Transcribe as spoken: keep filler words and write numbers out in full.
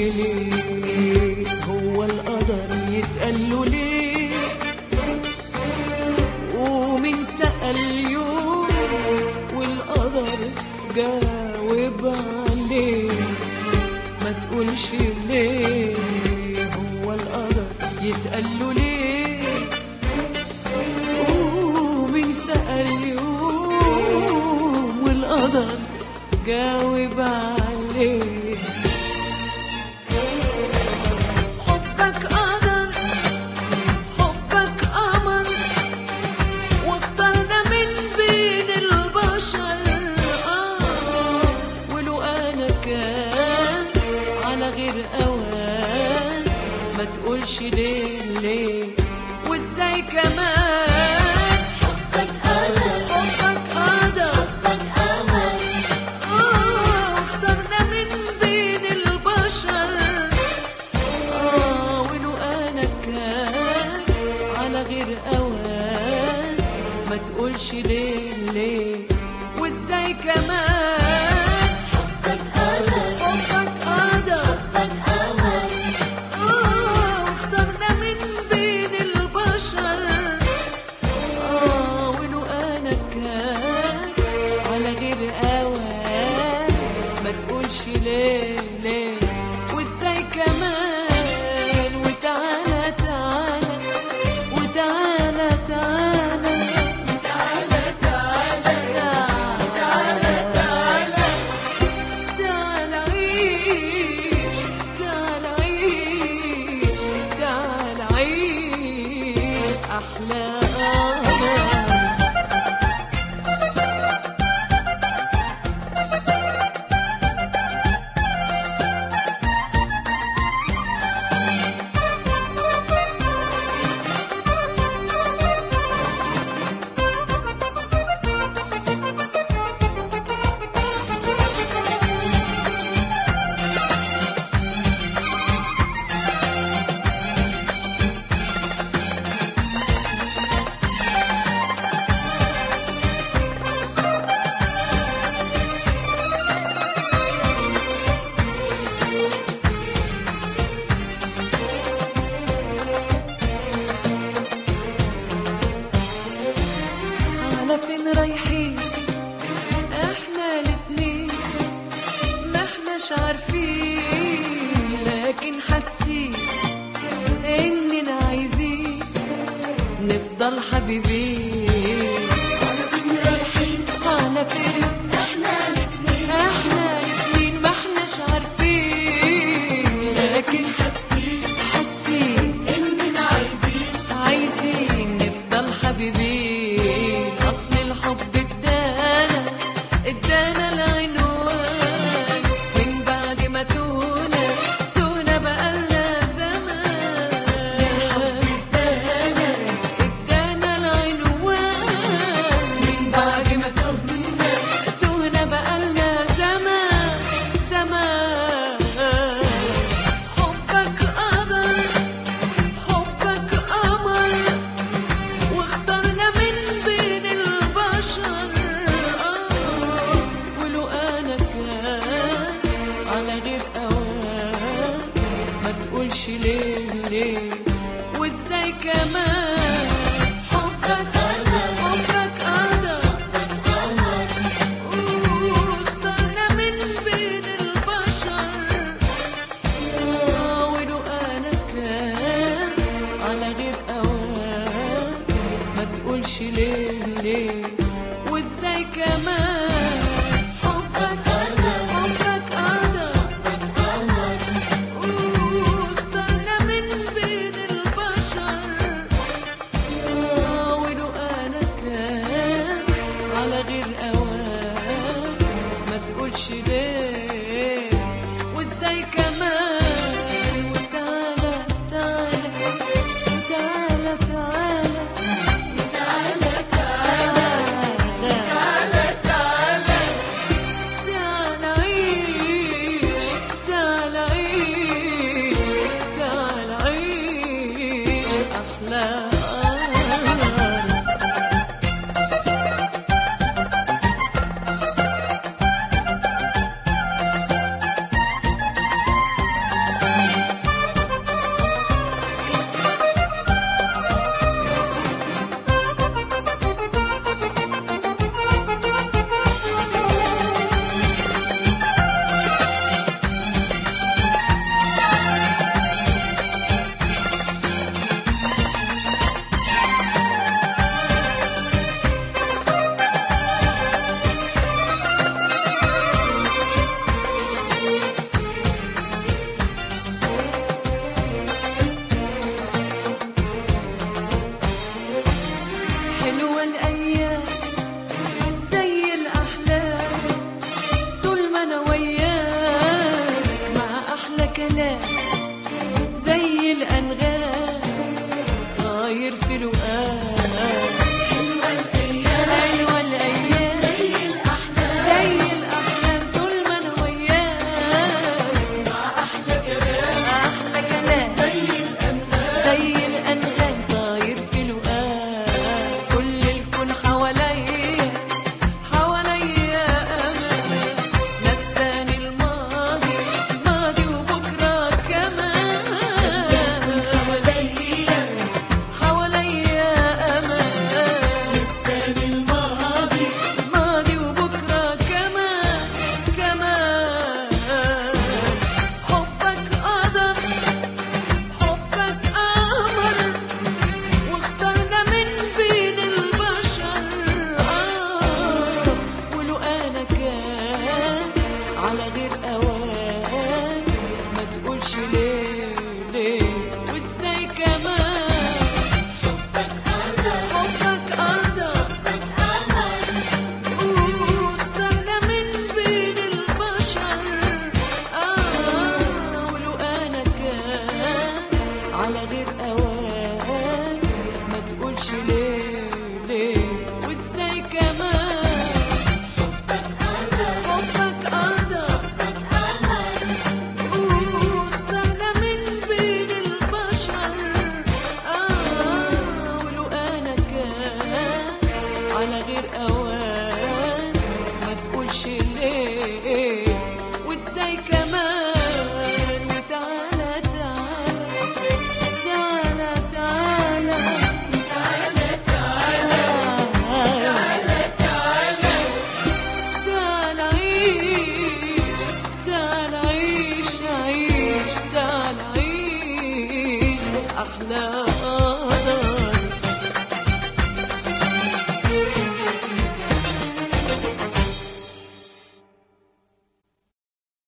ليه هو القدر يتقال ليه؟ ومين سأل يوم والقدر جاوب عليه؟ ما تقولش ليه هو القدر يتقال ليه؟ ومين سأل يوم والقدر جاوب عليه؟ حبك قدر حبك قمر واخترنا من بين البشر، آه ولو أنا كان على غير أوان ما تقولش ليه ليه وإزاي كمان. حبك قدر حبك قدر حبك قمر آه واخترنا من بين البشر، آه ولو أنا كان على غير أوان ما تقولش ليه ليه وإزاي كمان. حبك قدر حبك قدر حبك قمر آه واخترنا من بين البشر، آه ولو أنا كان على غير أوان ما تقولش ليه ليه وإزاي كمان. وتعالى تعالى وتعالى تعالى تعالى تعالى تعالى تعالى عيش تعالى عيش تعالى عيش أحلى على فين رايحين احنا الاتنين؟ ما احناش عارفين لكن حاسين اننا عايزين نفضل حبيبين. على فين رايحين على فين احنا الاتنين احنا الاتنين ما احناش عارفين لكن حاسين حاسين اننا عايزين عايزين نفضل حبيبين. اصل الحب ادانا ادانا العنوان من بعد ما تونا تونا بقالنا زمان. الحب ادانا ادانا العنوان من بعد ما تونا تونا بقالنا زمان زمان. حبك قدر حبك قمر واخترنا من بين البشر، آه ولو أنا كان على غير أوان ما تقولش ليه ليه وإزاي كمان. حبك قدر حبك قدر حبك قمر واخترنا من بين البشر، آه ولو أنا كان على غير أوان ما تقولش ليه ليه وإزاي كمان. حبك قدر حبك قدر حبك قمر واخترنا من بين البشر، آه ولو أنا كان على غير أوان ما تقولش ليه وإزاي كمان. وتعالى تعالى وتعالى تعالى تعالى تعالى تعالى تعالى حلوة الأيام زي الأحلام طول ما أنا وياك مع أحلى كلام زي الأنغام طاير في لقاك. حلوة الأيام حلوة الأيام زي الأحلام زي الأحلام طول ما أنا وياك مع أحلى كلام أحلى كلام زي الأنغام زي الأنغام طاير في لقاك. كل الكون حواليا حواليا أمان نساني الماضي ماضي وبكرة كمان حواليا حواليا أمان نساني الماضي ماضي وبكرة كمان كمان. حبك قدر حبك قمر واخترنا من بين البشر آه ولو أنا كان على غير أوان ما تقولش ليه ليه وإزاي كمان. حبك قدر حبك قدر واخترنا من بين البشر آه ولو أنا كان على غير أوان ما تقولش ليه ليه وإزاي كمان. حبك قدر حبك قدر واخترنا من بين البشر آه ولو أنا كان على غير أوان ما تقولش ليه وإزاي كمان. وتعالى تعالى تعالى تعالى تعالى تعالى تعالى عيش تعالى عيش عيش تعالى عيش أحلام